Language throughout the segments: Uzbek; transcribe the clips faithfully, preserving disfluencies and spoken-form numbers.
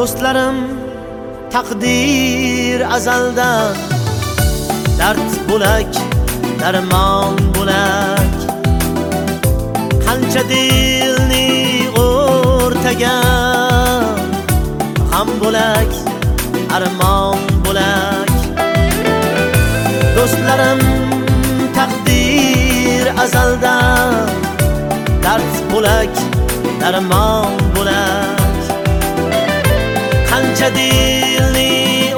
Do'stlarim taqdir azaldan dard bo'lak, darmon bo'lak. Qancha dilni o'rtagan g'am bo'lak, armon bo'lak. Do'stlarim taqdir azaldan dard bo'lak, darmon bo'lak. Qancha dilni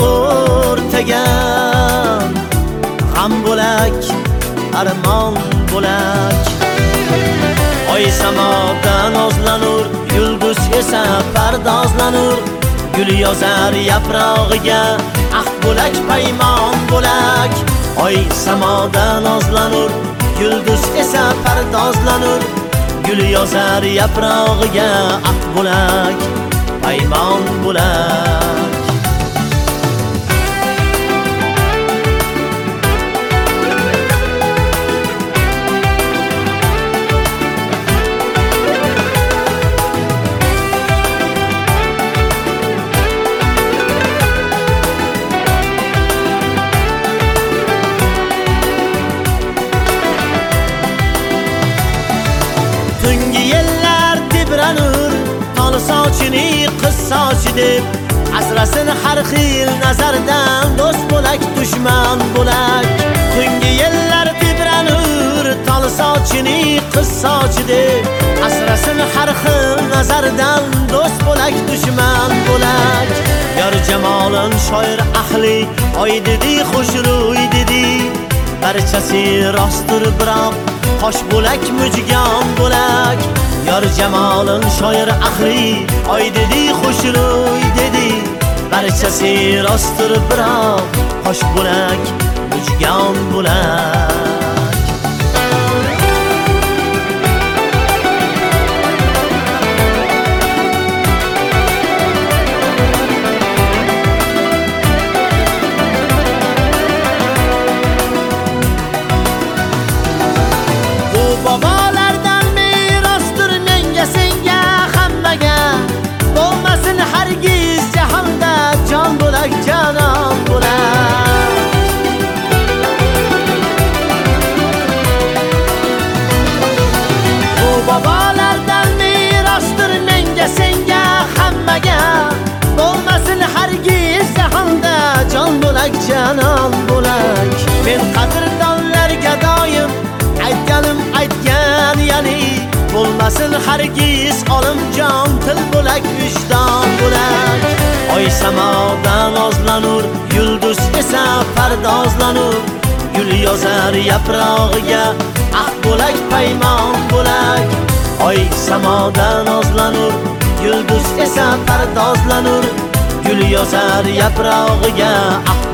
o'rtagan g'am bo'lak, armon bo'lak. Oy samoda nozlanur, yulduz esa pardozlanur. Gul yozar yaprog'iga ahd bo'lak, paymon bo'lak. Oy samoda nozlanur, yulduz esa pardozlanur. Gul yozar yaprog'iga ahd bo'lak, paymon bo'lak. Tungi yellar tebranur, tol sochini qiz sochi deb. Asrasin har xil nazardan, do'st bo'lak, dushman bo'lak. Tungi yellar tebranur, tol sochini qiz sochi deb. Asrasin har xil nazardan, do'st bo'lak, dushman bo'lak. Yor jamolin shoir ahli, oy dedi, xushro'y dedi. Barchasi rostdir, biroq qosh bo'lak, mujgon bo'lak. Yor jamolin shoir ahli, oy dedi, xushro'y dedi. Barchasi rostdir, biroq qosh bo'lak, mujgon bo'lak. Babalardan merosdir menga, senga, hammaga. Bo'lmasin hargiz jahonda jon bo'lak, janon bo'lak. Bu babalardan merosdir menga, senga, hammaga. Bo'lmasin hargiz jahonda jon bo'lak, janon bo'lak. Men qadrdonlarga doim aytganim aytgan, yani bo'lmasin hargiz olimjon, til bo'lak, vijdon bo'lak. Oy samoda nozlanur, yulduz esa pardozlanur. Gul yozar yaprog'iga ahd bo'lak, paymon bo'lak. Oy samoda nozlanur, yulduz esa pardozlanur. Gul yozar yaprog'iga ahd